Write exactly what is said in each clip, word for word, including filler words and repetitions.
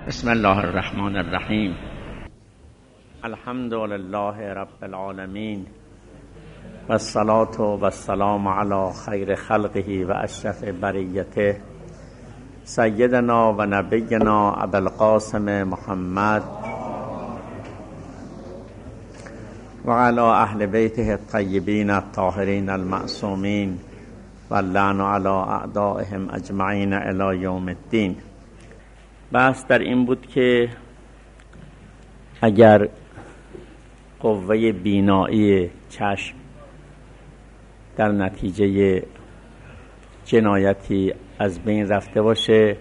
بسم الله الرحمن الرحیم. الحمد لله رب العالمین و الصلاة و السلام علی خیر خلقه و اشرف بریته سیدنا و نبینا ابوالقاسم محمد و علی اهل بیته الطیبین الطاهرین المعصومین و اللعن علی اعدائهم اجمعین الی یوم الدین. بحث در این بود که اگر قوه بینایی چشم در نتیجه جنایتی از بین رفته باشه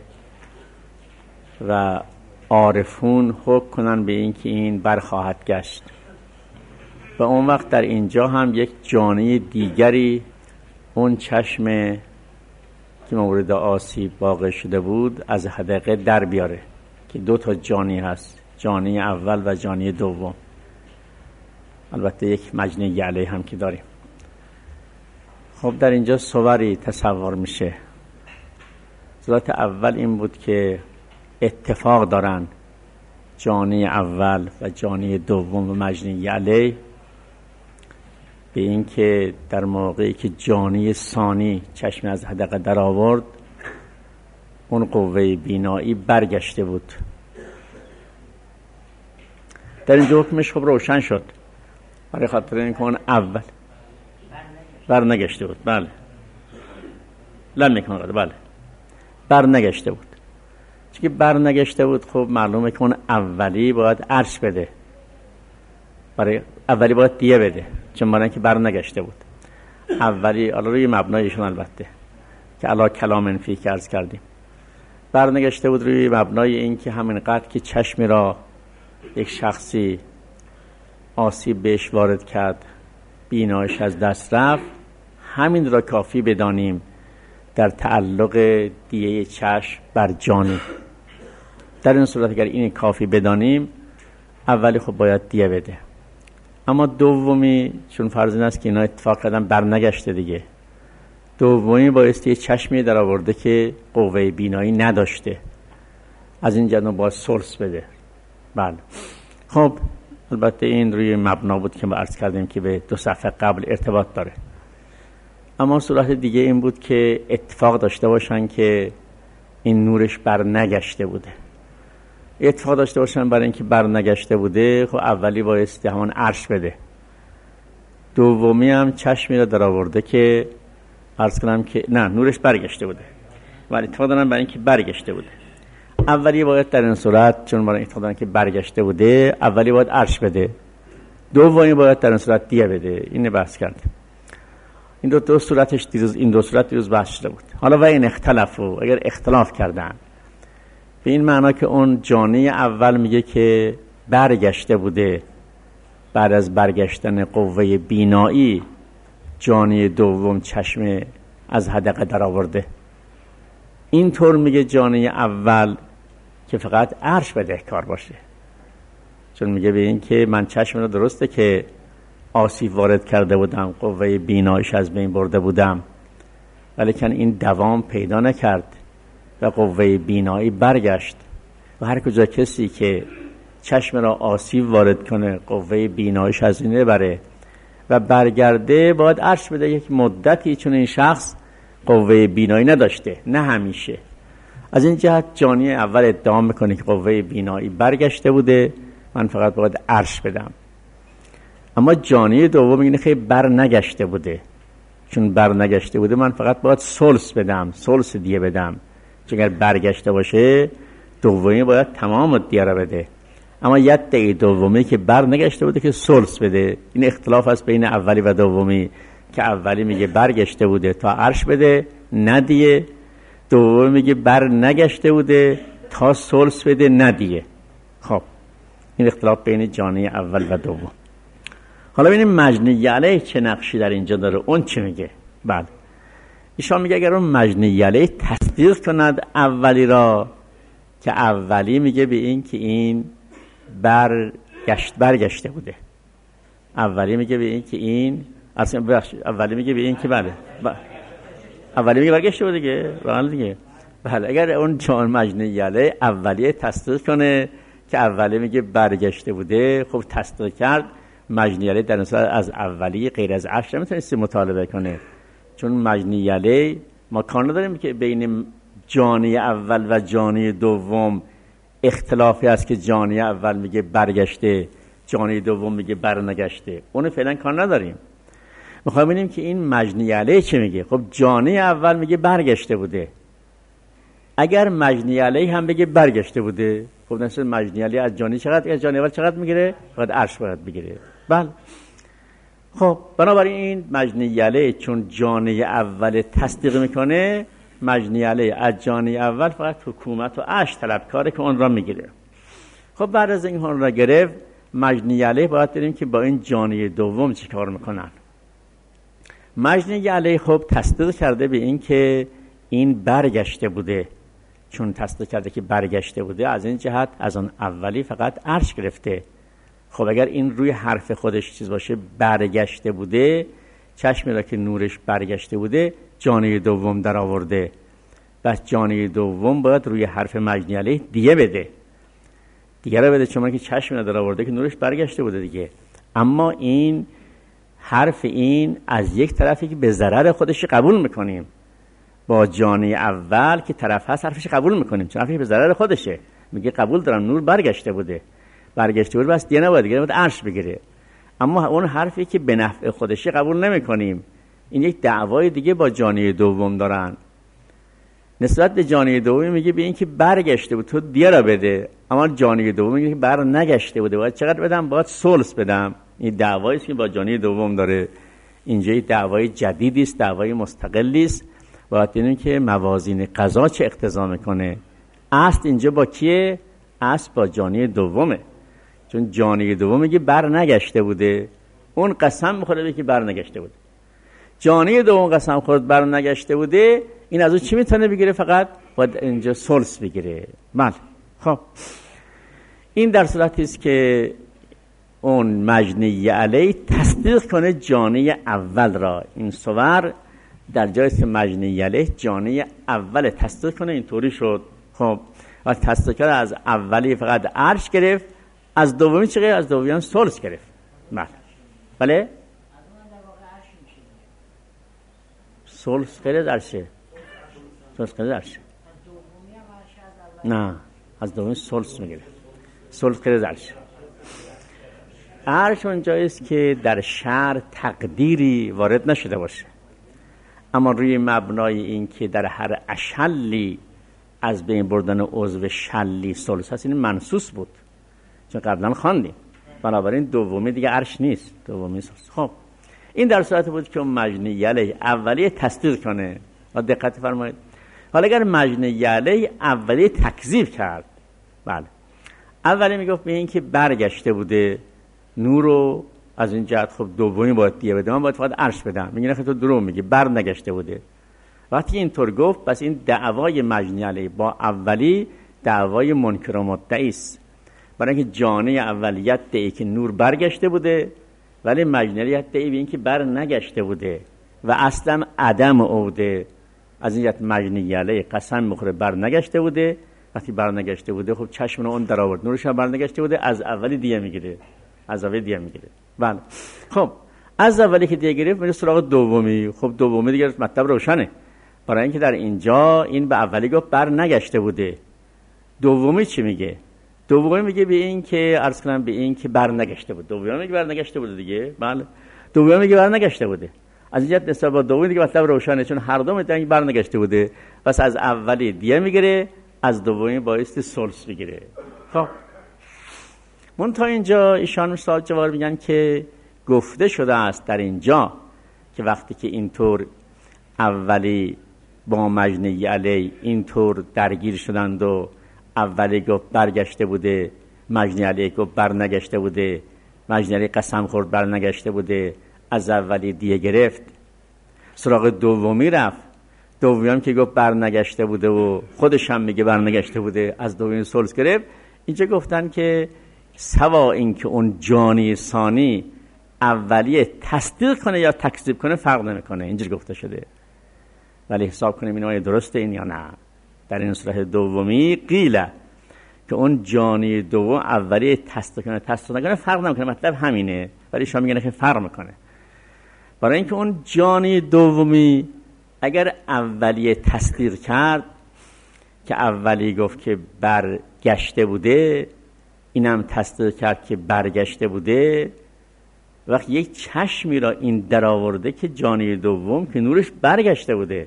و عارفون حکم کنن به این که این برخواهد گشت و اون وقت در اینجا هم یک جانی دیگری اون چشم که مورد آسیب واقع شده بود از حدقه در بیاره که دو تا جانی هست، جانی اول و جانی دوم. البته یک مجنی یعلی هم که داریم. خب در اینجا صوری تصور میشه. صورت اول این بود که اتفاق دارن جانی اول و جانی دوم و مجنی یعلی به این که در موقعی که جانی ثانی چشم از حدقه در آورد اون قوه بینایی برگشته بود. در اینجا حکمش خب روشن شد، برای خاطر این که اون اول بر نگشته بود. بله لم یکن قد بله بر نگشته بود. چون که بر نگشته بود خب معلومه که اون اولی باید عرش بده، برای اولی باید دیه بده، چون برای اینکه بر نگشته بود. اولی حالا روی مبنایشون البته که علا کلام فی که عرض کردیم بر نگشته بود روی مبنای این که همین قدر که چشمی را یک شخصی آسیب بهش وارد کرد بینایش از دست رفت، همین را کافی بدانیم در تعلق دیه چشم بر جانی. در این صورت اگر این کافی بدانیم اولی خب باید دیه بده، اما دومی چون فرض این است که اینا اتفاق کردن بر نگشته دیگه، دومی بایستی چشمی در آورده که قوه بینایی نداشته، از این جنب باید سلس بده. بله خب البته این روی مبنا بود که ما عرض کردیم که به دو صفحه قبل ارتباط داره. اما صورت دیگه این بود که اتفاق داشته باشن که این نورش بر نگشته بوده. اتفاق داشته باشن برای اینکه بر نگشته بوده خب اولی بایستی همون عرش بده، دومی هم چشمی را در آورده که عرض کنم که نه نورش برگشته بوده ولی اتفاق دارن برای اینکه برگشته بوده. اولی باید در این صورت چون برای اتفاق دارن که برگشته بوده اولی باید عرش بده، دومی باید در این صورت دیه بده. اینه بحث کردیم. این دو دو صورتش دیروز این دو صورت دیروز بحث شده بود. حالا و این اختلافو اگر اختلاف کردن به این معنا که اون جانی اول میگه که برگشته بوده، بعد از برگشتن قوه بینایی جانی دوم چشم از حدقه در آورده. این طور میگه جانی اول که فقط عرش بدهکار باشه، چون میگه به این که من چشم رو درسته که آسیب وارد کرده بودم، قوه بینایش از بین برده بودم، ولیکن این دوام پیدا نکرد و قوه بینایی برگشت و هر کجا کسی که چشم را آسیب وارد کنه قوه بینایش از این بره و برگرده باید عرش بده یک مدتی، چون این شخص قوه بینایی نداشته، نه همیشه. از این جهت جانی اول ادعا میکنه که قوه بینایی برگشته بوده، من فقط باید عرش بدم. اما جانی دوم میگه خیلی بر نگشته بوده، چون بر نگشته بوده من فقط باید سلس بدم، سلس دیه بدم، چون اگر برگشته باشه دومی باید تمام دیه را بده. اما یک دیه دومی که بر نگشته بوده که سلس بده. این اختلاف است بین اولی و دومی که اولی میگه برگشته بوده تا عرش بده ندیه، دومی میگه بر نگشته بوده تا سلس بده ندیه. خب این اختلاف بین جانی اول و دوم. حالا ببینیم مجنی علیه چه نقشی در اینجا داره، اون چه میگه. بله ایشان میگه اگر اون مجنی علیه تصدیق کند اولی را که اولی میگه به این که این برگشت برگشته بوده، اولی میگه به این که این اصلا اولی میگه به این که بله اولی میگه برگشته بوده دیگه، بله دیگه بله اگر اون جان مجنی یله اولیه تصدیق کنه که اولیه میگه برگشته بوده، خب تصدیق کرد، مجنی یله در نسبت از اولیه غیر از عرش نمیتونست مطالبه کنه، چون مجنی یله ما کار نداریم که بین جانی اول و جانی دوم اختلافی هست که جانی اول میگه برگشته، جانی دوم میگه برنگشته، اون فعلا کار نداریم. میخوایم ببینیم که این مجنی علیه چه میگه. خب جانی اول میگه برگشته بوده، اگر مجنی علیه هم بگه برگشته بوده، خب نسبت مجنی علیه از جانی چقدر، از جانی اول چقدر میگیره؟ باید عرش باید بگیره. بله خب بنابراین این مجنی علیه چون جانی اول تصدیق میکنه، مجنی علیه از جانی اول فقط حکومت و عرش طلبکاره که اون را میگیره. خب بعد از این اون را گرفت، مجنی علیه باید بریم که با این جانی دوم چی کار میکنن. مجنی علیه خب تصدیق کرده به این که این برگشته بوده، چون تصدیق کرده که برگشته بوده، از این جهت از اون اولی فقط عرش گرفته. خب اگر این روی حرف خودش چیز باشه برگشته بوده، چشمی را که نورش برگشته بوده جانی دوم در آورده، بس جانی دوم باید روی حرف مجنی علیه دیگه بده، دیگه را بده، چون که چشمی را در آورده که نورش برگشته بوده دیگه. اما این حرف این از یک طرفی که به ضرر خودش قبول میکنیم، با جانی اول که طرف هست حرفش قبول میکنیم، چون حرفش به ضرر خودشه، میگه قبول دارم نور برگشته بوده، برگشته بوده بس دیگه نباید، دیگه نباید عرش بگیره. اما اون حرفی که به نفع خودشه قبول نمیکنیم، این یک دعوای دیگه با جانی دوم دارن. نسبت به جانی دوم میگه به این که برگشته بود تو دیگه را بده، اما جانی دوم میگه که بر نگشته بوده، باید چقدر بدم؟ باید ثلث بدم. این دعوایی است که با جانی دوم داره. اینجا یک دعوای جدیدی است، دعوای مستقلی است. باید ببینیم که موازین قضا چه اقتضا میکنه. اصل اینجا با کیه؟ اصل با جانی دومه، چون جانی دوم میگه بر نگشته بوده، اون قسم میخوره که بر نگشته بوده. جانی دوم قسم خورد بر نگشته بوده، این از اون چی میتونه بگیره؟ فقط باید اینجا ثلث بگیره. بله خب این در صورتی است که اون مجنی علیه تصدیق کنه جانی اول را. این صور در جایی که مجنی علیه جانی اول تصدیق کنه، اینطوری شد. خب و تصدیق کرد از اولی فقط عرش گرفت، از دومی چه گرفت؟ از دومی هم ثلث گرفت. بله بله ثلث غیر عرشه، ثلث غیر عرشه، نه از دومی ثلث میگیره، ثلث غیر عرشه. عرش اون جایی است که در شرع تقدیری وارد نشده باشه، اما روی مبنای این که در هر اشلی از بین بردن عضو شلی ثلث هست، این منصوص بود چون قبلا خواندیم، بنابراین دومی دیگه عرش نیست، دومی ثلث. خب این در صورت بود که مجنی علیه اولیه تصدیق کنه. و دقت فرمایید، حالا اگر مجنی علیه اولیه تکذیب کرد، بله اولی میگفت به این که برگشته بوده نورو، از این جهت خب دومی باید دیگه بده، من باید فقط عرش بدم، میگه نه تو دروغ میگی، بر نگشته بوده. وقتی اینطور گفت، پس این دعوای مجنی علیه با اولی دعوای منکر و مدعی است، برای اینکه جانی اولیت دعی که نور برگشته بوده، ولی مجنی علیه دعی به این که بر نگشته بوده و اصلا عدم اوده. از این جهت مجنی علیه قسم میخوره بر نگشته بوده. وقتی بر نگشته بوده خب چشم اون در آورد، نورش بر نگشته بوده، از اولی دیگه میگیره، از اولی دیگه میگیره. بله خب از اولی که دیگه گرفت میره سراغ دومی. خب دومی دیگه مطلب روشنه، برای اینکه در اینجا این به اولی گفت بر نگشته بوده، دومی چی میگه؟ دومی میگه به این که عرض کنم به این که بر نگشته بود. دومی میگه بر نگشته بوده دیگه. بله دومی میگه بر نگشته بوده. از اینجا نسبت با دومی دیگه مطلب روشنه، چون هر دو میگن بر نگشته بوده، پس از اولی دیگه میگیره، از دومی بایستی ثلث بگیره. خب من تا اینجا ایشان سوال جواب میگن که گفته شده است در اینجا که وقتی که اینطور اولی با مجنی علی اینطور درگیر شدند و اولی گفت برگشته بوده، مجنی علی گفت بر نگشته بوده، مجنی علی قسم خورد بر نگشته بوده، از اولی دیگه گرفت، سراغ دومی رفت، دومی هم که گفت بر نگشته بوده و خودش هم میگه بر نگشته بوده، از دومی ثلث گرفت. اینجا گفتن که سوا این که اون جانی ثانی اولیه تصدیق کنه یا تکذیب کنه فرق نمیکنه، اینجوری گفته شده. ولی حساب کنیم این آیه درسته این یا نه. در این صورت دومی قیله که اون جانی دوم اولی تصدیق کنه تصدیق نکنه فرق نمیکنه، مطلب همینه، ولی شما میگن که فرق میکنه. برای اینکه اون جانی دومی اگر اولی تصدیق کرد که اولی گفت که برگشته بوده، اینم تصدیق کرد که برگشته بوده، وقت یک چشمی را این در آورده که جانی دوم که نورش برگشته بوده.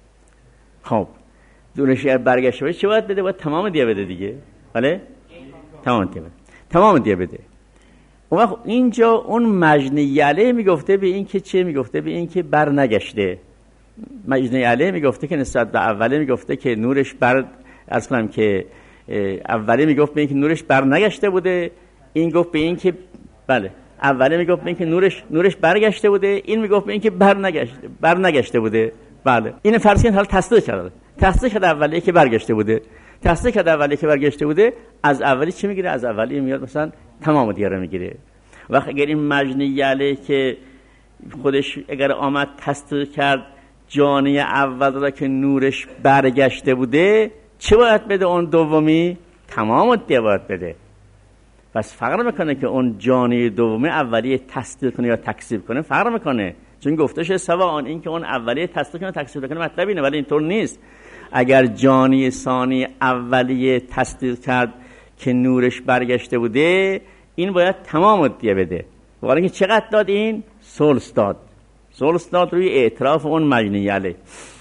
خب نورش برگشته بوده چه باید بده؟ باید تمام دیه بده دیگه. بله؟ تمام دیه بده. تمام دیه بده. اون وقت اینجا اون مجنی علیه میگفته به این که چه؟ میگفته به این که بر نگشته. مجنی علیه میگفته که نسبت به اوله میگفته که نورش بر عرض کنم که اوله میگفت به این که نورش بر نگشته بوده، این گفت به این که بله اوله میگفت به این که نورش نورش برگشته بوده، این میگفت به این که بر نگشته بر نگشته بوده. بله این فرض کن حالا تصدیق کرده. تصدیق کرده اولی که برگشته بوده. تصدیق کرده اولی که برگشته بوده، از اولی چی میگیره؟ از اولی میاد مثلا تمام دیگه رو میگیره. وقت اگر این مجنی علیه که خودش اگر آمد تصدیق کرد جانی اول را که نورش برگشته بوده، چه باید بده؟ اون دومی تمام دیگه باید بده. پس فرق میکنه که اون جانی دومی اولیه تصدیق کنه یا تکذیب کنه، فرق میکنه. چون گفته شده سوا آن این که اون اولیه تصدیق کنه تکذیب کنه مطلب اینه، ولی اینطور نیست. اگر جانی ثانی اولیه تصدیق کرد که نورش برگشته بوده، این باید تمام دیگه بده. ولی که چقدر داد؟ این ثلث داد. ثلث داد روی اعتراف اون مجنی علیه.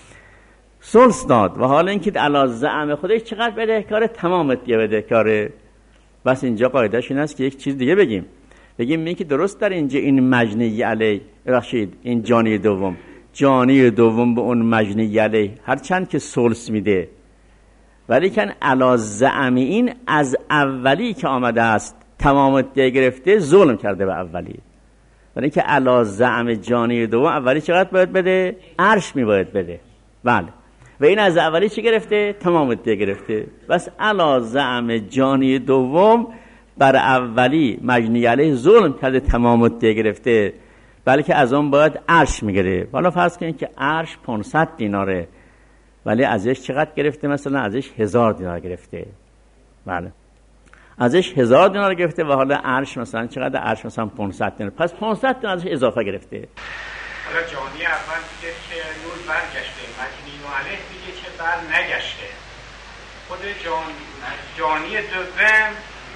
ثلث داد و حالا اینکه علی زعم خودش چقدر بده کار؟ تمام دیگه بده کاره. بس اینجا قاعدهش این است که یک چیز دیگه بگیم. بگیم این که درست در اینجا این مجنی علیه، بخشید این جانی دوم جانی دوم به اون مجنی علیه هرچند که ثلث میده، ولی کن علی زعم این از اولی که آمده است تمام دیگه گرفته ظلم کرده به اولی. ولی که علی زعم جانی دوم اولی چقدر باید بده؟ عرش می باید بده. بله و این از اولی چی گرفته؟ تمام دیگه گرفته. بس علی زعم جانی دوم بر اولی مجنی علیه ظلم کرده تمام دیگه گرفته، بلکه از اون باید عرش میگیره. حالا فرض کنید که عرش پانصد دیناره، ولی ازش چقدر گرفته؟ مثلا ازش هزار دینار گرفته. بله ازش هزار دینار گرفته و حالا عرش مثلا چقدر؟ عرش مثلا پانصد دینار، پس پانصد دینار ازش اضافه گرفته. حالا جانی اول میگه که نور برگشته، مجنی علیه میگه که بر نگشته. خود جان جانی دوم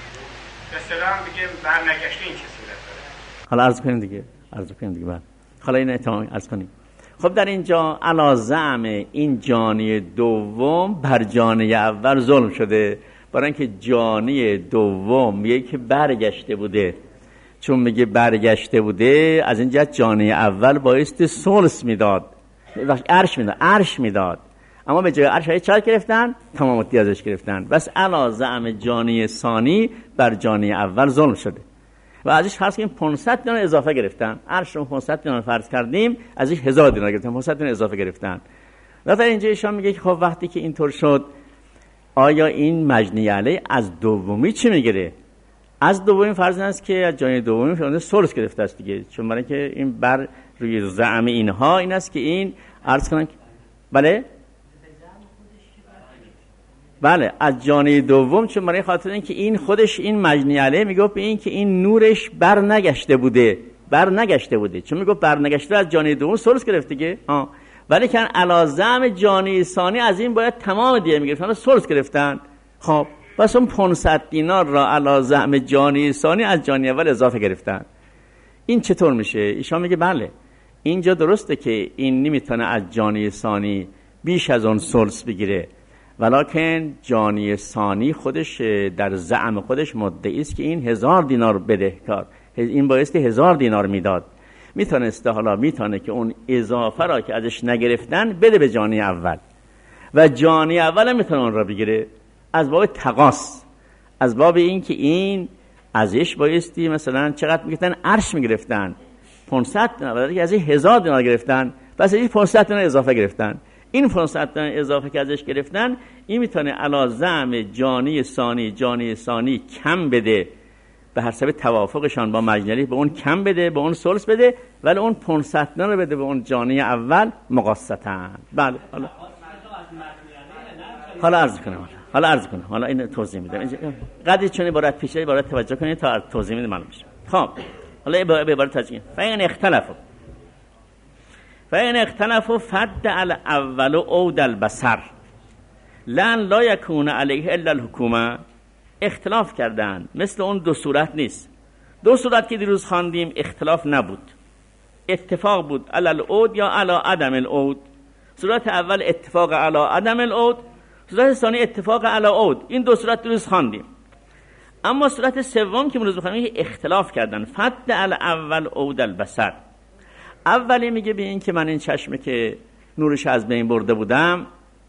به اصطلاح میگه بر نگشته. این چه صورت داره؟ حالا عرض کنیم دیگه عرض کنیم دیگه بعد حالا این تمام عرض کنیم. خب در اینجا علی زعم این جانی دوم بر جانی اول ظلم شده، برای اینکه جانی دوم میگه که برگشته بوده. چون میگه برگشته بوده، از این جهت جانی اول بایستی ثلث میداد، عرش میداد عرش میداد اما به جای عرش های چهار گرفتن، تمام دی ازش گرفتن. بس علی زعم جانی ثانی بر جانی اول ظلم شده و ازش فرض کنیم پانصد دینار اضافه گرفتن. عرش رو پانصد دینار فرض کردیم، ازش هزار دینار گرفتن، پانصد دینار اضافه گرفتن. مثلا اینجا ایشان میگه که خب وقتی که اینطور شد، آیا این مجنی علیه از دومی چی میگیره؟ از دومی فرض است که از جانی دومی شده ثلث گرفته است دیگه، چون برای که این بر روی زعم اینها این است که این عرض کنن بله بله از جانی دوم، چون برای خاطر این که این خودش این مجنی علیه میگه به این که این نورش بر نگشته بوده بر نگشته بوده چون میگه بر نگشته از جانی دوم ثلث گرفته دیگه. ها ولی کن علی زعم جانی ثانی از این باید تمام دیگه میگرفتن، ثلث گرفتن. خب پس اون پانصد دینار را علی زعم جانی ثانی از جانی اول اضافه گرفتن. این چطور میشه؟ ایشان میگه بله اینجا درسته که این نمیتونه از جانی ثانی بیش از اون ثلث بگیره، ولکن جانی ثانی خودش در زعم خودش مدعی است که این هزار دینار بدهکار، این بایستی هزار دینار میداد. میتونسته حالا میتونه که اون اضافه را که ازش نگرفتن بده به جانی اول و جانی اول هم میتونه اون را بگیره از باب تقاص، از باب این که این ازش بایستی مثلا چقدر میگفتن؟ عرش میگرفتن پانصد دینار، ولی ازش هزار دینار گرفتن، پس ازش پانصد دینار اضافه گرفتن. این پانصد دینار اضافه که ازش گرفتن، این میتونه علی زعم جانی ثانی جانی ثانی کم بده به حسب توافقشان با مجنی، به اون کم بده، به اون ثلث بده، ولی اون پانصد دینار بده به اون جانی اول مقاسطاً. بله حالا حالا عرض کنم حالا عرض کنم حالا این توضیح میدم قدری چون عبارت پیشه عبارت توجه کنید تا توضیح میدم معلوم بشه. خب حالا به عبارت توجه فین اختلافو فین اختلافو فد الاول عود البصر لن لا یکون علیه الا الحکومه. اختلاف کردن مثل اون دو صورت نیست. دو صورت که دیروز خواندیم اختلاف نبود، اتفاق بود علی العود یا علی عدم العود. صورت اول اتفاق علی عدم العود، صورت ثانی اتفاق علی عود. این دو صورت دیروز خواندیم. اما صورت سوم که امروز بخونیم اختلاف کردن فد الاول عود البصر. اولی میگه به این که من این چشمه که نورش از بین برده بودم،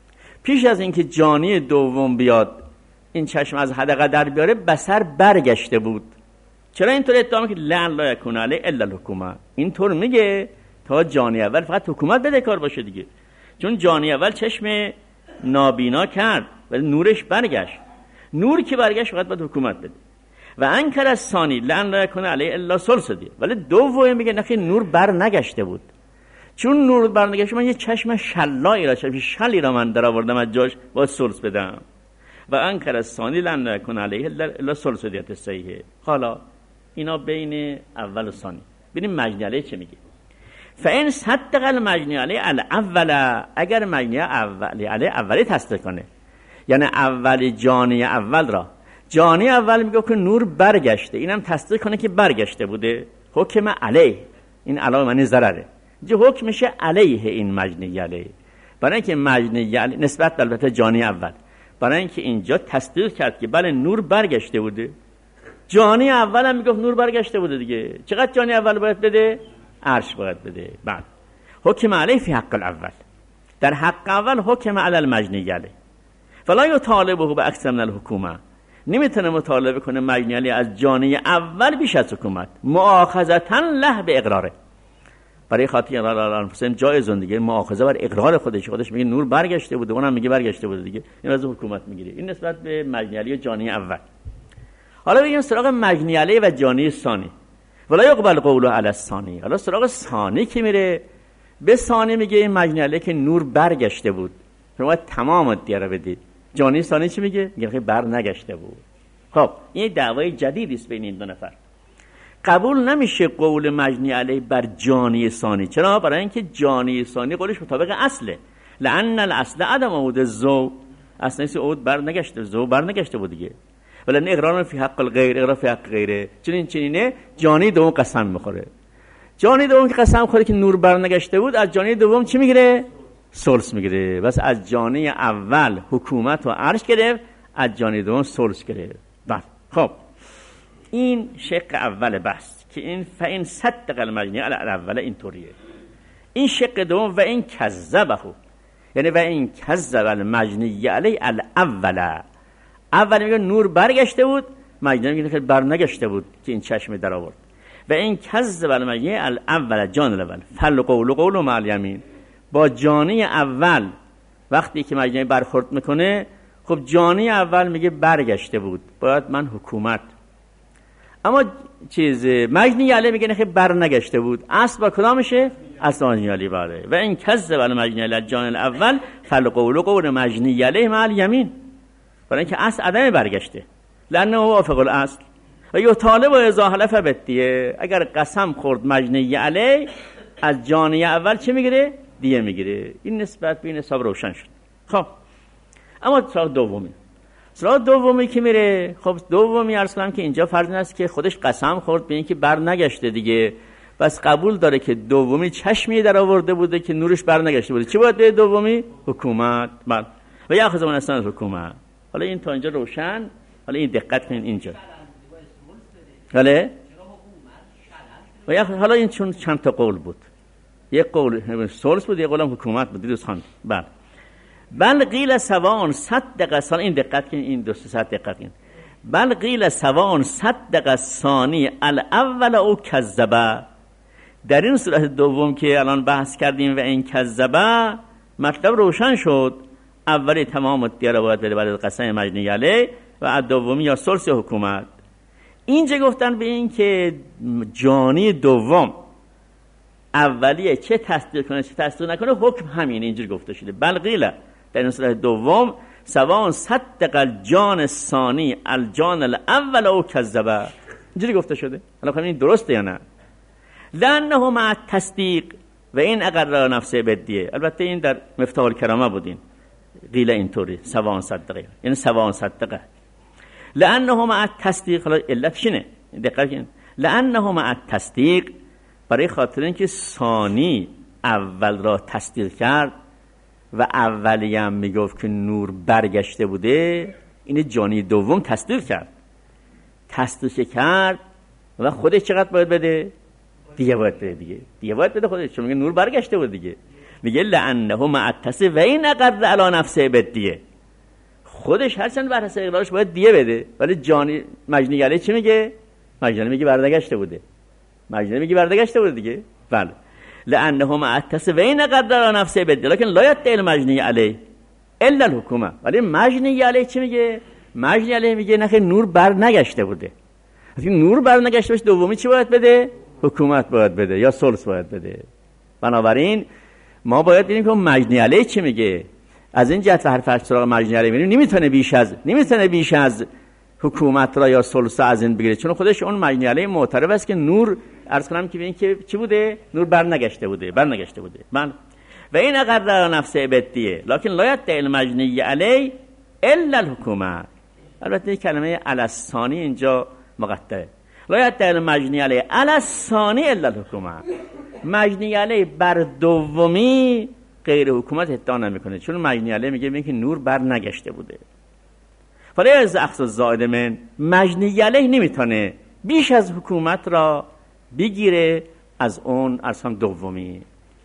پیش از اینکه جانی دوم بیاد این چشم از حدقه در بیاره بصر برگشته بود. چرا اینطور ادعا که لعن لا یکون علیه الا الحکومه؟ اینطور میگه تا جانی اول فقط حکومت بده کار باشه دیگه، چون جانی اول چشم نابینا کرد ولی نورش برگشت. نور که برگشت فقط باید حکومت بده. و انکر از ثانی لعن لا یکون علیه الا ثلث دی. ولی دوم میگه نخی نور بر نگشته بود. چون نور بر نگشته من یه چشم شلایی را چشم شلی را من در آوردم از جاش با ثلث بدم. و انکر از ثانی لعن لا یکون علیه الا ثلث دیت صحیحه. حالا اینا بین اول و ثانی. ببینیم مجنی علیه چه میگه. فإن صدق المجنی علیه الاول، اگر مجنی اولی علیه اولی تصدیق کنه، یعنی اولی جانی اول را، جانی اول میگه که نور برگشته، اینم تصدیق کنه که برگشته بوده، حکم علیه. این علاوه معنی ضرره، اینجا حکم میشه علیه این مجنی علیه. برای اینکه مجنی علیه نسبت البته جانی اول، برای اینکه اینجا تصدیق کرد که بله نور برگشته بوده. جانی اول هم میگفت نور برگشته بوده دیگه. چقدر جانی اول باید بده؟ عرش باید بده. بعد حکم علیه فی حق الاول، در حق اول حکم علی المجنی علیه. فلا یطالبه به اکثر من الحکومه، نمیتونه مطالبه کنه مجنی علیه از جانی اول بیش از حکومت، مؤاخذتا له به اقراره. برای خاطر اقرار الانفسهم جایزون دیگه، مؤاخذه بر اقرار خودش. خودش میگه نور برگشته بوده، اونم میگه برگشته بوده دیگه، این از حکومت میگیره. این نسبت به مجنی علیه جانی اول. حالا بگیم سراغ مجنی علیه و جانی ثانی. ولا یقبل قوله علی الثانی. حالا سراغ ثانی که میره به ثانی میگه این مجنی علیه که نور برگشته بود، شما تمام دیاره بدید. جانی ثانی چی میگه؟ میگه بر نگشته بود. خب این دعوای جدیدی است بین این دو نفر. قبول نمیشه قول مجنی علیه بر جانی ثانی. چرا؟ برای اینکه جانی ثانی قولش مطابق اصله. لأن الاصل عدم عود الزو، اصلا نیست عود بر نگشته، زو بر نگشته بود دیگه. ولی اقرار فی حق الغیر، اقرار فی حق غیره. چنین چنینه جانی دوم قسم میخوره. جانی دوم که قسم خوره که نور بر نگشته بود، از جانی دوم چی میگیره؟ ثلث میگیره. بس از جانی اول حکومت و عرش گرفت، از جانی دوم ثلث گرفت. بله خب این شق اول بحث که این فین صدق المجنی علی الاول اینطوریه. این شق دوم و این کذبه، یعنی و این کذب المجنی علی الاول. اول میگه نور برگشته بود، مجنی میگه که بر نگشته بود که این چشم در آورد. و این کذب المجنی الاول جان الاول فل قول قول مع الیمین. با جانی اول وقتی که مجنی برخورد میکنه، خب جانی اول میگه برگشته بود، باید من حکومت. اما چیز مجنی علی میگه نه بر نگشته بود، اصل با کدامشه؟ اصل مجنی علی باره. و این کذب المجنی علی جان الاول فل قول قول مجنی علی مع الیمین، برای اینکه اصل عدم برگشته، لانه موافق الاصل. و یو طالب و اذا حلف بدیه، اگر قسم خورد مجنی علی از جانی اول چه میگیره؟ دیه میگیره. این نسبت بین حساب روشن شد. خب اما سراغ دومی، سراغ دومی که میره، خب دومی عرض کنم که اینجا فرض است که خودش قسم خورد به اینکه بر نگشته دیگه، بس قبول داره که دومی چشمی در آورده بوده که نورش بر نگشته بوده. چی باید به دومی؟ حکومت. بله. و یا خود من اصلا حکومت. حالا این تا اینجا روشن. حالا این دقت کنید اینجا. بله. و یا حالا این چون چند تا قول بود، یک قول ثلث بود، یک قولم حکومت بود. دیروز خواند. بله. بل قیل سواء صدق ثانی. این دقت کنید، این دو سه دقت کنید. بل قیل سواء صدق ثانی الاول او کذب. در این صورت دوم که الان بحث کردیم و این کذبه، مطلب روشن شد. اولی تمام دیاره باید بده بعد از قسم مجنی علیه، و دومی یا ثلث یا حکومت. اینجا گفتن به این که جانی دوم اولیه چه تصدیق کنه چه تصدیق نکنه، حکم همین اینجور گفته شده. بل قیل در این صورت دوم سواء صدق الجان الثانی الجان الاول او کذب. اینجوری گفته شده. حالا خب این درسته یا نه؟ لانه مع التصدیق و این اقرر نفسه بدیه. البته این در مفتاح الکرامه بودین قیل اینطوری سواء صدقه، یعنی سواء صدقه. لانه مع التصدیق، حالا علت شنه دقت کن، لانه مع التصدیق برای خاطر اینکه ثانی اول را تصدیق کرد و اولی هم میگفت که نور برگشته بوده، این جانی دوم تصدیق کرد تصدیق کرد و خودش چقدر باید بده؟ دیگه باید بده دیگه دیگه باید بده خودش، چون میگه نور برگشته بود دیگه. میگه لانه مع التصدیق و این اقرر علی نفسه بدیه، خودش هرچند بر حسب اقرارش باید دیه بده، ولی جانی مجنی علیه چی میگه؟ مجنی میگه برگشته بوده، مجنی میگه برگشته بوده دیگه. بله لانه مع التصدیق و این اقرر علی نفسه بدیه لکن لا یدعی المجنی علیه الا الحکومه. ولی مجنی علیه چی میگه؟ مجنی علیه میگه نخیر نور بر نگشته بوده. وقتی نور بر نگشته باشه دومی چی باید بده؟ حکومت باید بده یا ثلث باید بده. بنابراین ما باید ببینیم که مجنی علیه چی میگه. از این جهت حرف سراغ مجنی علیه میریم، نمیتونه بیش از نمیتونه بیش از حکومت را یا ثلث از این بگیره، چون خودش اون مجنی علیه معترف است که نور عرض کنم که ببین که چی بوده؟ نور بر نگشته بوده بر نگشته بوده. من و این اقرر نفسه بدیه لکن لا یدعی المجنی علیه الا الحکومه. البته کلمه الثانی اینجا مقطعه. لا یدعی المجنی علیه الثانی الا الحکومه. مجنی علیه بر دومی غیر حکومت ادعا نمیکنه، چون مجنی علیه میگه ببین که نور بر نگشته بوده. فلا از اخذ الزائد من، مجنی علیه نمیتونه بیش از حکومت را بگیره از اون ارسام دومی.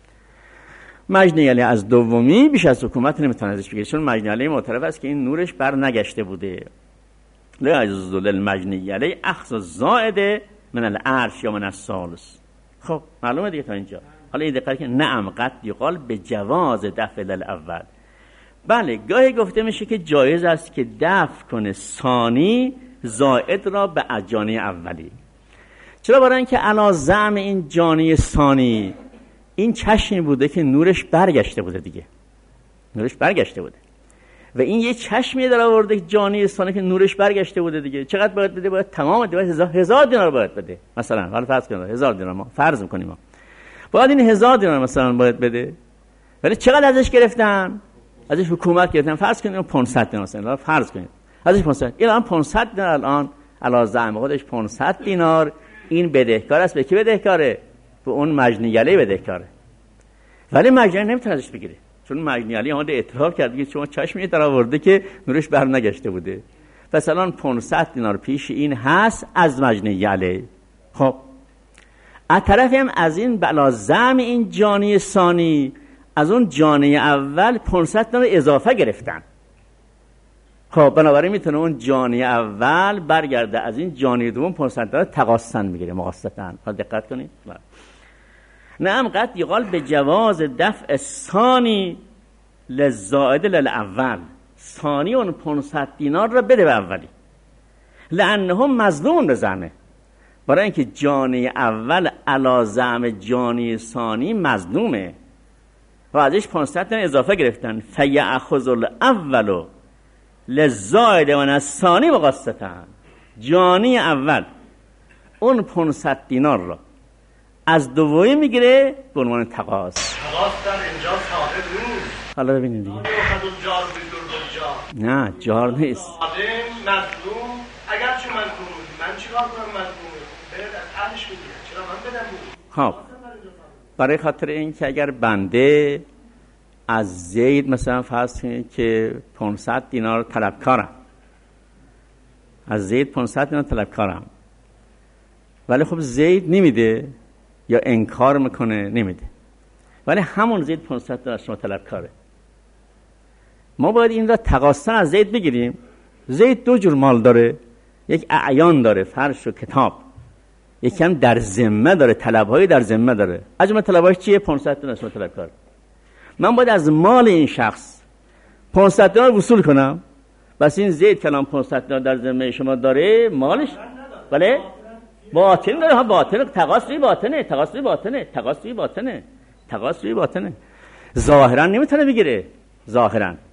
مجنی علیه از دومی بیش از حکومت نمیتونه ازش بگیره، چون مجنی علیه معترف است که این نورش بر نگشته بوده. لا یجوز للمجنی علیه اخذ الزائد من العرش یا من الثالث. خب معلومه دیگه تا اینجا. حالا این دقت کنید، نعم قد یقال به جواز دفع الاول. بله گاهی گفته میشه که جایز است که دفع کنه ثانی زائد را به جانی اولی. چرا؟ برای اینکه علا زعم این جانی ثانی این چشمی بوده که نورش برگشته بوده دیگه، نورش برگشته بوده و این یه چشمی در آورده جانی ثانی که نورش برگشته بوده دیگه. چقدر باید بده؟ باید تمام دیگه هزار, هزار دینار باید بده. مثلا حالا فرض کنیم هزار دینار، ما فرض میکنیم ما باید این هزار دینار مثلا باید بده، ولی چقدر ازش گرفتن؟ ازش حکومت گرفتن فرض کنیم پانصد دینار مثلا، فرض کنیم ازش پانصد، الان پانصد دینار الان علاوه زعم خودش پانصد دینار این بدهکار است. به کی بدهکاره؟ به اون مجنی علیه بدهکاره. ولی مجنی نمیتونه ازش بگیره، چون مجنی علیه اون اعتراف کرد که شما چشمی در آورده که نورش بر نگشته بوده. پس الان پانصد دینار پیش این هست از مجنی علیه. خب از طرفی هم از این بلا زعم این جانی ثانی از اون جانی اول پانصد دینار اضافه گرفتن. خب بنابراین میتونه اون جانی اول برگرده از این جانی دوم پانصد دینار تقاصن میگیره مقاصدتن. حالا دقت کنید. نعم قد یقال به جواز دفع ثانی للزائد للاول، ثانی اون پانصد دینار را بده به اولی، لانه مظلوم بزنه، برای اینکه جانی اول علا زعم جانی ثانی مظلومه و ازش پانصد دینار اضافه گرفتن. فیأخذ الاول للزائد و الثانی مقاصدتن، جانی اول اون پانصد دینار را از دومی میگیره به عنوان تقاض. تقاض در اینجا صاحب نیست. حالا ببینید دیگه. جار نه جار نیست. مظلوم اگر چه مظلوم من چیکار کنم؟ مظلوم برید از حلش بگیره، چرا من بدم بود؟ خب برای خاطر این که اگر بنده از زید مثلا فرض کنید که پانصد دینار طلبکارم، از زید پانصد دینار طلبکارم، ولی خب زید نمیده یا انکار میکنه نمیده، ولی همون زید پانصد دینار شما طلبکاره. ما باید این را تقاصا از زید بگیریم. زید دو جور مال داره، یک اعیان داره، فرش و کتاب، یکی هم در ذمه داره، طلب‌های در ذمه داره. اجماع طلب‌هاش چیه؟ پانصد دینار شما طلبکار. من باید از مال این شخص پانصد دینار وصول کنم، بس این زید کلام پانصد دینار در ذمه شما داره مالش، بله باطن داره. ها باطن، تقاص روی باطنه، تقاص روی باطنه، تقاص روی باطنه، تقاص روی باطنه. ظاهرا نمیتونه بگیره، ظاهرا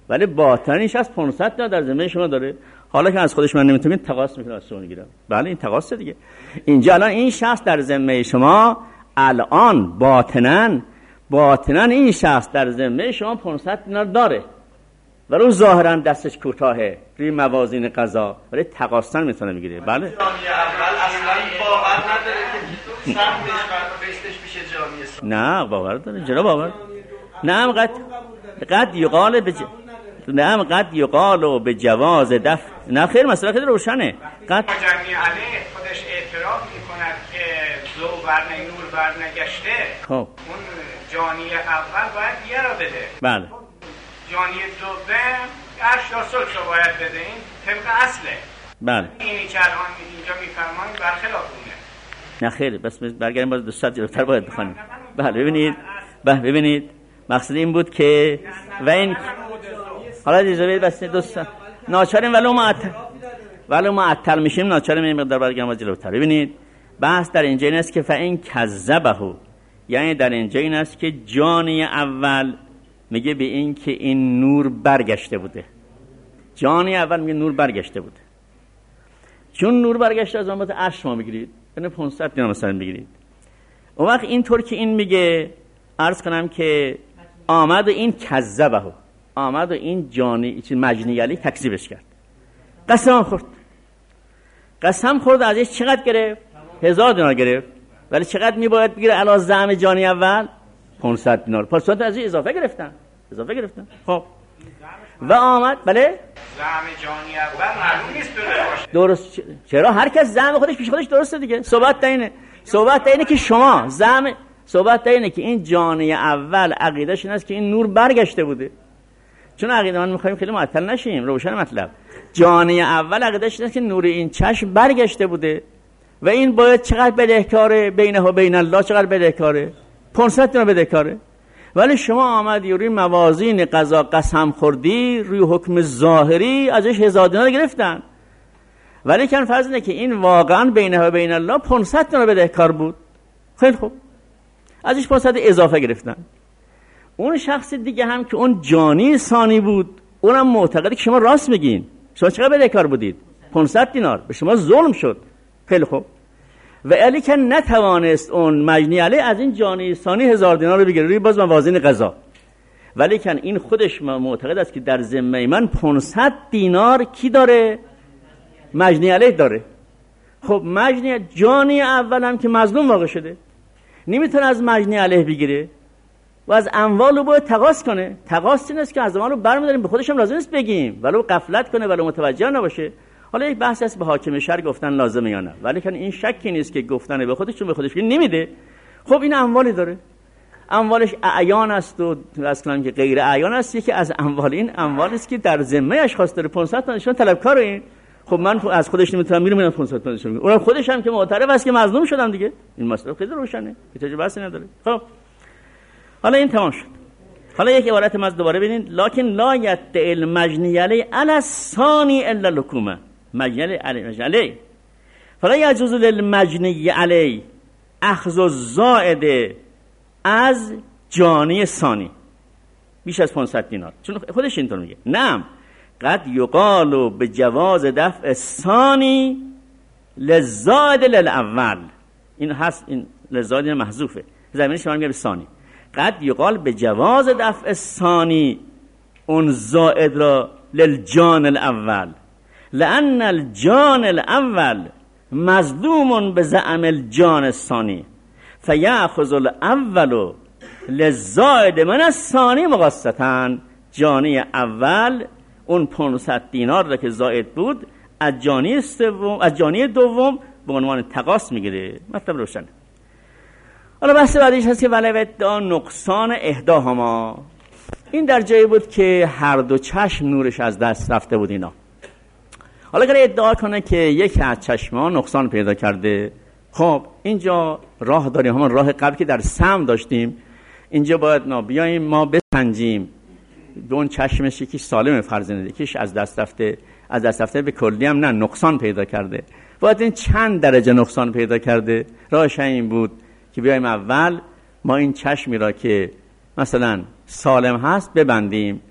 ولی باطنیش از پانصد تا در ذمه شما داره. حالا که از خودش من نمیتونم تقاص میکنم از شما میگیرم. بله این تقاصه دیگه. اینجا الان این شخص در ذمه شما الان باطناً باطناً این شخص در ذمه شما پانصد دینار داره ولی اون ظاهراً دستش کوتاهه روی موازین قضا، ولی تقاصاً میتونه بگیره. بله جانی اول اصلا باور نداره که سهمش قسطش میشه جانی نه باور داره جناب باور نه قد قد یقال به ج... نه قد یقال به جواز دفع. نه خیر مسئله خیلی روشنه. قد جانی علیه خودش اعتراف میکند که زو بر نور بر نگشته. خب اون جانی اول باید یه را بده. بله. جانی دوم عرش یا سلس رو باید بده. این طبق اصله. بله. اینی که الان اینجا میفرمایید برخلاف اونه. نه خیر بس برگردیم باز دو ساعت جلوتر باید بخونیم. بله ببینید بله ببینید مقصد این بود که و این حالا دیگه بس دوست ناچاریم ولو معطل ولو معطل میشیم ناچاریم این مقدار برگردیم باز جلوتر. ببینید بحث در اینجا این است که فإن کذبه، یعنی در اینجا این است که جانی اول میگه به این که این نور برگشته بوده. جانی اول میگه نور برگشته بوده، چون نور برگشته از آن باید عرش ما بگیرید یعنی پانصد دینار مثلا بگیرید. اون وقت اینطور که این میگه عرض کنم که آمد و این کذبه، آمد و این جانی مجنی علی تکذیبش کرد، قسم خورد قسم خورد ازش چقدر گرفت؟ هزار دینار گرفت. ولی چقدر میباید بگیره علاوه زعم جانی اول؟ پانصد دینار. پس از این اضافه گرفتن اضافه گرفتن خب و آمد بله زعم جانی اول معلوم نیست درست. درست چرا؟ هر کس زعم خودش پیش خودش درسته دیگه. صحبت اینه صحبت اینه که شما زعم صحبت اینه که این جانی اول عقیدهش این است که این نور برگشته بوده. چون عقیده من میخوایم خیلی معطل نشیم، روشن مطلب. جانی اول عقیدهش این است که نور این چشم برگشته بوده و این باید چقدر بدهکاره بینه و بین الله، چقدر بدهکاره؟ پانصد دینار بدهکاره. ولی شما آمدی روی موازین قضا قسم خوردی، روی حکم ظاهری ازش هزار دینار گرفتن، ولی کن فرض اینه که این واقعا بینه و بین الله پانصد دینار بدهکار بود. خیلی خوب ازش پانصد اضافه گرفتن. اون شخص دیگه هم که اون جانی ثانی بود اونم معتقده که شما راست میگین، شما چقدر بدهکار بودید؟ پانصد دینار، به شما ظلم شد. خیلی خوب و علی که نتوانست اون مجنی علی از این جانی ثانی هزار دینار رو بگیره روی باز موازین قضا، ولی که این خودش معتقد است که در ذمه من پانصد دینار کی داره؟ مجنی علی داره. خب مجنی جانی اول هم که مظلوم واقع شده نمیتونه از مجنی علیه بگیره و از اموال رو باید تقاص کنه. تقاص این است که از اموال رو برمی‌داریم، به خودش هم لازم نیست بگیم ولو غفلت کنه ولو متوجه نباشه. حالا یک بحث است به حاکم شهر گفتن لازمه یا نه، ولی که این شکی نیست که گفتن به خودش چون به خودش نمیده. خب این اموالی داره، اموالش اعیان است و اصلا که غیر اعیان است. یکی از اموال این اموالی است که در ذمه اشخاص داره. پانصد تا نشون طلبکار این. خب من از خودش نمیتونم میرم میرم پانصد تا نشون. اونم خودش هم که معترف است که مظلوم شدم دیگه. این مسئله خیلی روشنه، هیچ بحثی نداره. خب حالا این تمام شد. حالا یک عبارت مز دوباره ببینید. لکن لا یدعی المجنی علی علی الثانی الا الحکومه. مجنی علی مجنی علی فلا یجوز للمجنی علی اخذ الزائد از جانی ثانی بیش از پانصد دینار، چون خودش اینطور میگه. نعم قد یقال به جواز دفع ثانی للزائد للاول. این هست، این للزائد محذوفه، زمینش شما میگه به ثانی. قد یقال به جواز دفع ثانی اون زائد را للجان الاول لأن الجان الاول مظلوم بزعم الجان الثانی فیأخذ الاول للزائد من الثانی مقسطاً. جانی اول اون پانصد دینار را که زائد بود از جانی سوم از جانی دوم به عنوان تقاص میگیره. مطلب روشن. حالا بحث بعدیش هست که ولو ادعا نقصان احداهما. این در جایی بود که هر دو چشم نورش از دست رفته بود. اینا حالا اگر ادعا کنه که یکی از چشم‌ها نقصان پیدا کرده، خب اینجا راه داریم، همون راه قبل که در سم داشتیم. اینجا باید ما بیاییم ما بسنجیم دون چشمش یکی سالم فرزنده، یکیش از دست رفته، از دست رفته به کلی هم نه نقصان پیدا کرده. باید این چند درجه نقصان پیدا کرده. راهش این بود که بیایم اول ما این چشمی را که مثلا سالم هست ببندیم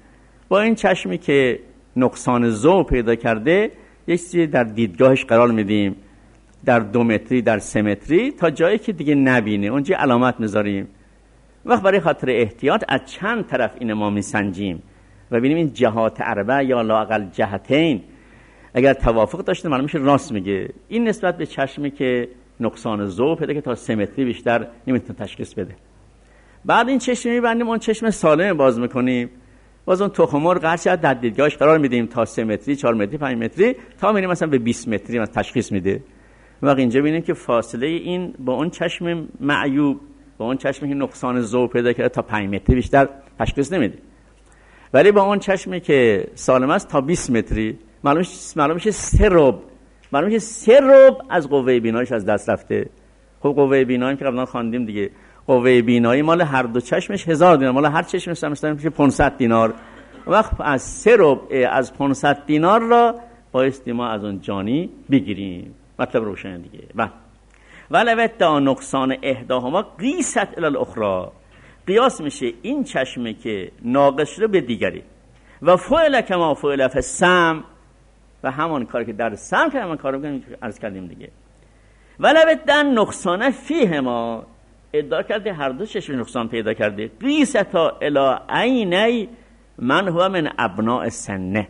با این چشمی که نقصان ذوق پیدا کرده یک چیزی در دیدگاهش قرار میدیم، در دو متری، در سه متری، تا جایی که دیگه نبینه اونجا علامت میذاریم. وقت برای خاطر احتیاط از چند طرف این ما میسنجیم و ببینیم این جهات اربع یا لااقل جهتین اگر توافق داشته معلوم میشه راست میگه. این نسبت به چشمی که نقصان ذوق پیدا که تا سه متری بیشتر نمیتونه تشخیص بده. بعد این چشم میبندیم، اون چشم سالم باز میکنیم، باز اون تخم مرغ هرچی در دیدگاهش قرار میدیم تا سه متری، چهار متری، پنج متری، تا میریم مثلا به بیست متری مثلا تشخیص میده. وقت اینجا ببینیم که فاصله این با اون چشم معیوب، با اون چشمی که نقصان ذوق پیدا کرده تا پنج متری بیشتر تشخیص نمیده. ولی با اون چشمی که سالم است تا بیست متری معلوم معلوم میشه سه ربع، معلوم میشه سه ربع از قوه بیناییش از دست رفته. خب قوه بینایی که قبلا خواندیم دیگه، قوه بینایی مال هر دو چشمش هزار دینار، مال هر چشمش مثلا میشه پانصد دینار. وقت از سه ربع از پانصد دینار را بایستی ما از اون جانی بگیریم. مطلب روشن دیگه. و ولوت دا نقصان احداهما قیست الی الاخرى، قیاس میشه این چشمه که ناقص شده به دیگری. و فعل کما فعل فی السمع، و همان کاری که در سمع که همان کارو میکنیم عرض کردیم دیگه. ولوت دا نقصان فیهما، ادعا کرده هر دو چشم نقصان پیدا کرده. قیستا الی عینی من هو من ابناء سنه،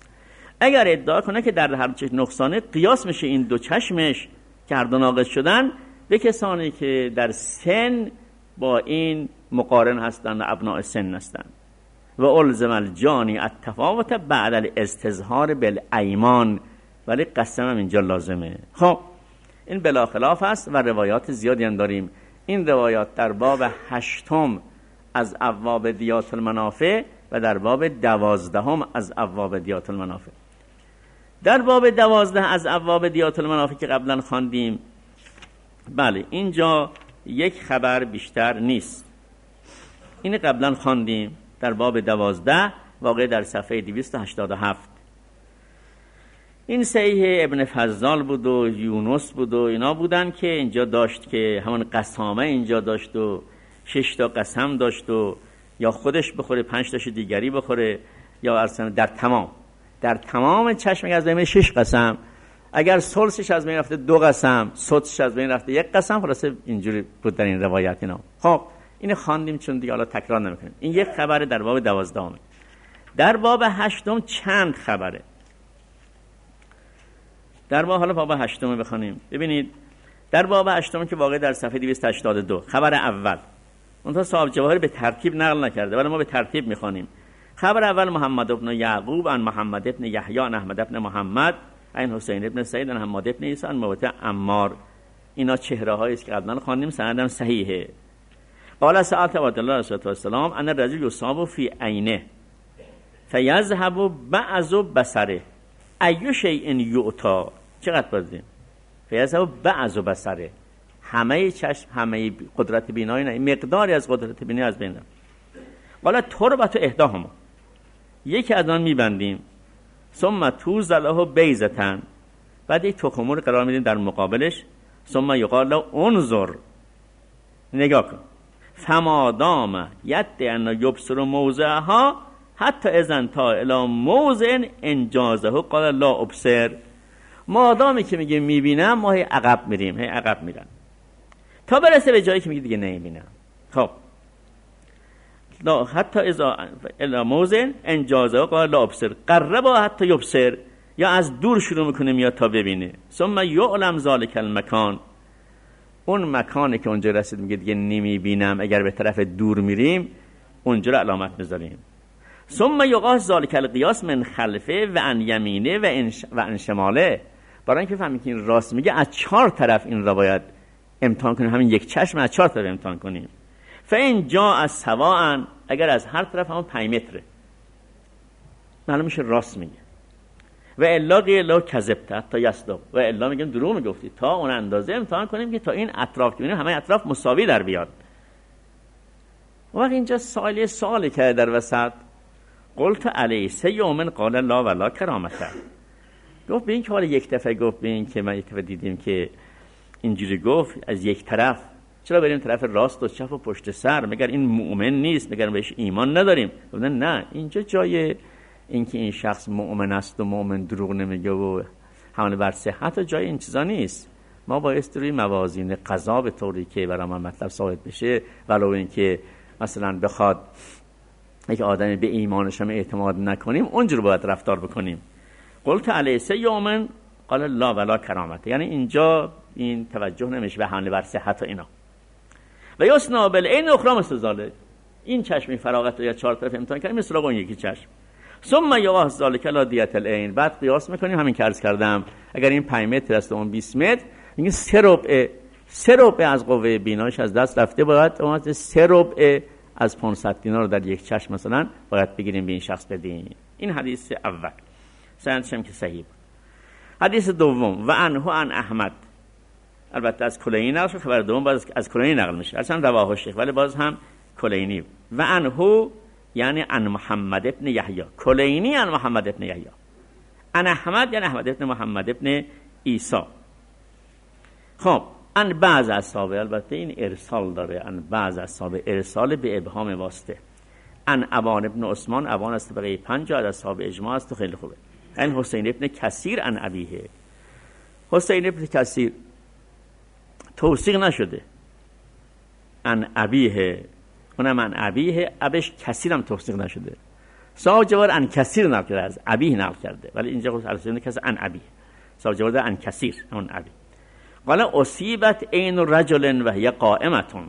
اگر ادعا کنه که در هر چشم نقصانه، قیاس میشه این دو چشمش که هر دو ناقص شدن به کسانی که در سن با این مقارن هستند و ابناء سن هستند. و الزم الجانی التفاوت بعد الاستظهار بالایمان، ولی قسم هم اینجا لازمه. خب این بلا خلاف است و روایات زیادی هم داریم. این روایات در باب هشتم از ابواب دیات المنافع و در باب دوازدهم از ابواب دیات المنافع. در باب دوازده از ابواب دیات المنافع که قبلا خواندیم، بله اینجا یک خبر بیشتر نیست. این قبلا خواندیم در باب دوازده، واقع در صفحه دویست و هشتاد و هفت. این صحیح ابن فضال بود و یونس بود و اینا بودن که اینجا داشت که همون قسامه اینجا داشت و شش تا قسم داشت و یا خودش بخوره پنج تاش دیگری بخوره، یا ارسن در تمام در تمام چشم از بین شش قسم، اگر ثلثش از بین رفته دو قسم، سدسش از بین رفته یک قسم. خلاصه اینجوری بود در این روایت اینا. خب اینو خواندیم چون دیگه حالا تکرار نمیکنیم. این یک خبره در باب دوازدهم. در باب هشتم چند خبره. در باب حالا باب هشتم بخونیم. ببینید در باب هشتم که واقع در صفحه دویست و هشتاد و دو، خبر اول اونها صاحب جواهر به ترتیب نقل نکرده ولی ما به ترتیب میخوانیم. خبر اول محمد ابن یعقوب عن محمد ابن یحیی عن احمد ابن محمد عن حسین ابن سعید عن حماد ابن عیسی عن موت عمار. اینا چهره هایی است که قبلا خواندیم، سندم صحیحه. قال سألت عبد الله صلی الله علیه و سلم ان الرجل یصاب فی عینه فیذهب بعض بصره ای شیء یعطى. چقدر بازیم؟ فیذهب بعض بصره، همه چشم، همه قدرت بینایی نه، مقداری از قدرت بینایی از بین رفت. قال تربت احداهما، یکی از آن میبندیم. ثم توز له بیضه، بعد یک تخم مرغ قرار میدیم در مقابلش. ثم یقال له انظر، نگاه کن. فما دام ید ان یبصر موضعها حتی اذن تا الی موضع انجازه قال لا ابصر. مادامی که میگه میبینم، ما هی عقب میریم، هی عقب میرن تا برسه به جایی که میگه دیگه نمیبینم. خب لا حتی اذا الی موضع انجازه قال لا ابصر قرب حتی یبصر، یا از دور شروع میکنه میاد تا ببینه. ثم یعلم ذلک المکان، اون مکانی که اونجا رسید میگه دیگه نمیبینم، اگر به طرف دور میریم اونجا رو علامت بذاریم. ثم یقاس ذلک القیاس من خلفه و عن یمینه و انش و عن شماله، برای اینکه فهمید که این راست میگه از چهار طرف این را باید امتحان کنیم، همین یک چشم از چهار طرف امتحان کنیم. فین جا از سواء، اگر از هر طرف همون پنج متره معلوم میشه راست میگه. و الا قیل کذبت تا یصدق، و الا میگم دروغ میگفتی، تا اون اندازه امتحان کنیم که تا این اطراف که ببینیم همه اطراف مساوی در بیاد. وقت اینجا سوالی سوالی کرده در وسط. قلت علی سه یومن قال لا ولا کرامته. گفت به این که حالا یک دفعه گفت، به این که من یک دفعه دیدیم که اینجوری گفت از یک طرف چرا بریم طرف راست و چپ و پشت سر؟ مگر این مؤمن نیست؟ مگر بهش ایمان نداریم؟ گفتن نه، اینجا جای اینکه این شخص مؤمن است و مؤمن دروغ نمیگه و حمل بر صحت و جای این چیزا نیست. ما بایستی روی موازین قضا به طوری که برای ما مطلب ثابت بشه، ولو اینکه مثلا بخواد یک آدمی به ایمانش هم اعتماد نکنیم، اونجور باید رفتار بکنیم. قلت الیس یومن قال لا ولا کرامت، یعنی اینجا این توجه نمیشه به حمله بر صحت و اینا. و یسنا بالعین اخرى مثل ذلك، این چشمی فراغت رو یا چهار طرف امتحان کنیم مثل اون یکی چشم. ثم یقاس ذلك لا دیت العین، بعد قیاس میکنیم همین که عرض کردم، اگر این پنج متر است و اون بیست متر، میگه سه ربع سه ربع از قوه بینایش از دست رفته، باید اون سه ربع از پانصد دینار رو در یک چشم مثلا باید بگیریم به این شخص بدیم. این حدیث اول سندش هم که صحیح. حدیث دوم و عنه عن احمد، البته از کلینی نقل شد، خبر دوم باز از کلینی نقل میشه، اصلا رواه الشیخ ولی باز هم کلینی. و عنه یعنی عن محمد ابن یحیی، کلینی عن محمد ابن یحیی، عن احمد یعنی احمد ابن محمد ابن عیسی. خب عن بعض اصحاب، البته این ارسال داره، عن بعض اصحاب، ارسال به ابهام واسطه. عن ابان ابن عثمان، ابان است بقیه پنج از اصحاب اجماع است و خیلی خوبه. عن حسین ابن کثیر عن ابیه، حسین ابن کثیر توثیق نشده، عن ابیه، اونم عن ابیه، ابش کثیر هم توثیق نشده. صاحب جوار عن کثیر نقل کرده، از ابیه نقل کرده، ولی اینجا خود حسین کثیر عن ابیه، صاحب جوار عن کثیر اون ابی. قال اصیبت عین رجل و هی قائمتون،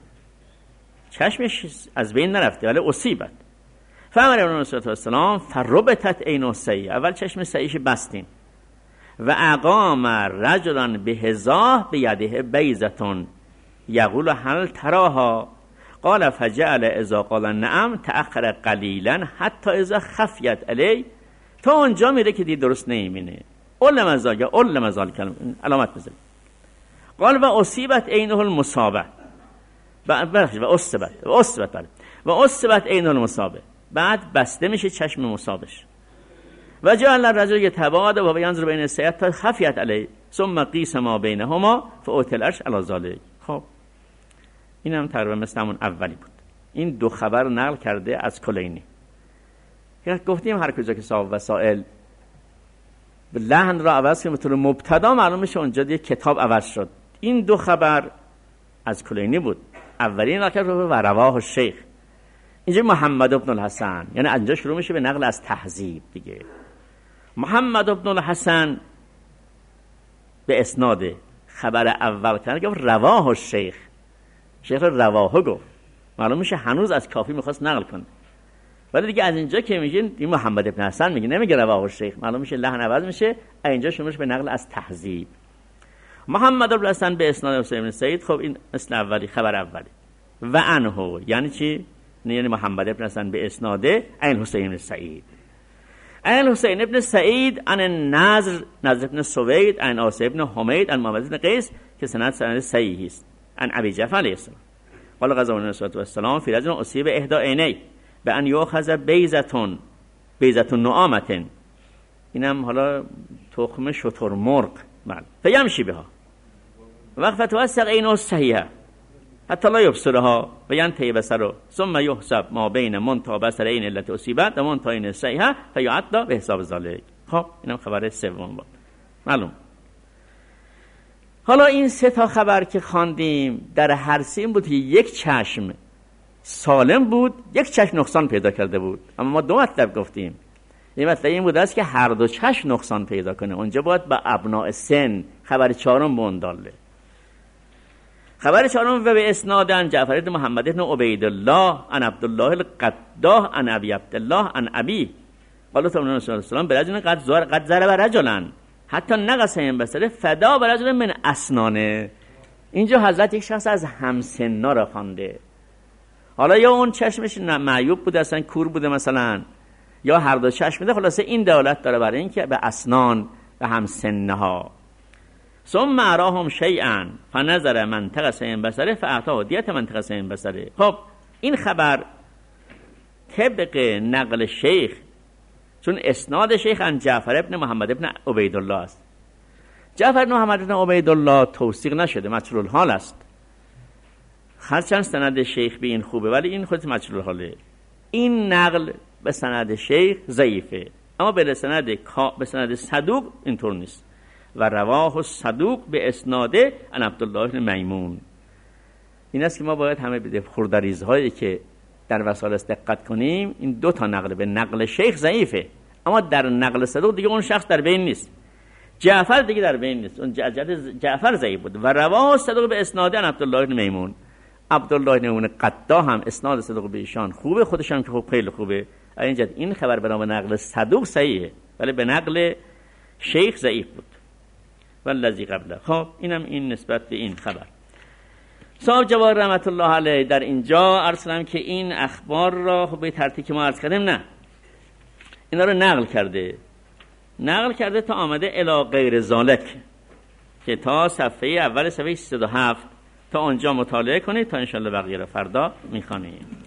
چشمش از بین نرفته ولی اصیبت. فامر ابن علیه السلام فربتت عین سی، اول چشم سیش بستین. و اقام رجلا به هزاه به یده بیزتون یقول هل تراها، قال فجعل اذا قال نعم تأخر قلیلا حتی اذا خفیت علی، تا اونجا میره که دید درست نمیبینه. اول مزاج اول مزال کلمه علامت بزنید. قال و اصیبت عینه المصابه، بعد و اصیبت و اصیبت و اصیبت عینه المصابه، بعد بسته میشه چشم مصابش. و جعل الرجل یتباعد و ینظر بین السیئات تا خفیت علی ثم قیس ما بینهما فاوتی العرش علی ذلک. خب این هم تقریبا مثل همون اولی بود. این دو خبر نقل کرده از کلینی. گفتیم هر کجا که صاحب وسائل لحن را عوض کنه به طور مبتدا، معلوم میشه اونجا دیگه کتاب عوض شد. این دو خبر از کلینی بود، اولی نقل کرد و رواه الشیخ. اینجا محمد ابن الحسن، یعنی اینجا شروع میشه به نقل از تهذیب دیگه. محمد ابن الحسن به اسناد خبر اول کرد، گفت رواه الشیخ، شیخ رواه گفت، معلوم میشه هنوز از کافی میخواست نقل کنه. ولی دیگه از اینجا که میگه این محمد ابن حسن میگه، نمیگه رواه الشیخ، معلوم میشه لحن عوض میشه، اینجا شروع میشه به نقل از تهذیب. محمد ابن حسن به اسناد حسین بن سعید، خب این مثل اولی، خبر اولی. و عنه یعنی چی؟ یعنی محمد ابن حسن به اسناده عن حسین بن سعید، عن حسین ابن سعید عن نضر نضر ابن سوید عن عاصم ابن حمید عن محمد بن قیس که سند سند صحیحی است، عن ابی جعفر علیه السلام قال قضا النبی صلی الله علیه و سلم فی رجل اصیب احدى عینی به ان یؤخذ بیضه بیضه نعامه، اینم حالا تخم شترمرغ، بله، فیمشی بها وقت توسق عینه صحیحه حتی لا یبصرها و ینتهی بصره ثم یحسب ما بین منتهی بصر عین التي اصیبت و منتهی عین صحیحه فیعد به حساب ذلک. خب اینم خبر سوم بود، معلوم. حالا این سه تا خبر که خواندیم در هر سه این بود که یک چشم سالم بود، یک چشم نقصان پیدا کرده بود. اما ما دو مطلب گفتیم. این مطلب این بود است که هر دو چشم نقصان پیدا کنه، اونجا باید با ابناء سن. خبر چهارم بونداله. خبر چهارم و به اسنادن جعفر بن محمد بن عبید الله عن عبدالله القداح عن ابی عبدالله عن ابی قال صلی الله علیه و سلم برجل قد زار قد ضرب رجلا حتی نقص این بصره فدا برجل من اسنانه. اینجا حضرت یک شخص از همسنا را خوانده. حالا یا اون چشمش معیوب بوده، اصلا کور بوده مثلا، یا هر دو چشم بوده. خلاصه این دلالت داره برای اینکه به اسنان و همسنه ها. ثم اراهم شیئا فنظر منطقه سین بصره فاعطاه دیت منطقه سین بصره. خب این خبر طبق نقل شیخ، چون اسناد شیخ عن جعفر ابن محمد ابن عبید الله است. جعفر ابن محمد ابن عبید الله توثیق نشده، مجهول الحال است. هرچند سند شیخ به این خوبه ولی این خودت مجهول حاله. این نقل به سند شیخ ضعیفه، اما به سند به سند صدوق اینطور نیست. و رواه صدوق به اسناده عن عبدالله بن میمون. این است که ما باید همه به خردریزهایی که در وسائل دقت کنیم. این دو تا نقل به نقل شیخ ضعیفه، اما در نقل صدوق دیگه اون شخص در بین نیست. جعفر دیگه در بین نیست، اون جعفر ضعیف بود. و رواه صدوق به اسناده عن عبدالله بن میمون. عبدالله بن میمون قطا هم اسناد صدوق به ایشان خوبه، خودش هم که خوب خیلی خوبه. اینجا این خبر به نام نقل صدوق صحیحه ولی به نقل شیخ ضعیف بود. والذی قبله. خب اینم این نسبت به این خبر. صاحب جواهر رحمت الله علیه در اینجا عرض کردم که این اخبار را خب به ترتیب که ما عرض کردیم نه، اینا رو نقل کرده نقل کرده تا آمده الی غیر ذالک که تا صفحه اول صفحه سیصد و هفت تا آنجا مطالعه کنید تا انشالله بقیه رو فردا میخوانیم.